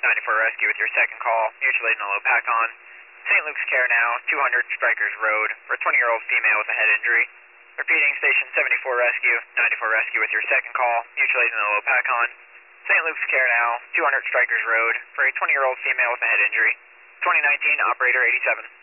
94 Rescue with your second call, mutual aid in the low pack on. St. Luke's Care now, 200 Strikers Road, for a 20-year-old female with a head injury. Repeating, Station 74 Rescue, 94 Rescue with your second call, mutual aid in the low pack on. St. Luke's Care now, 200 Strikers Road, for a 20-year-old female with a head injury. 2019, Operator 87.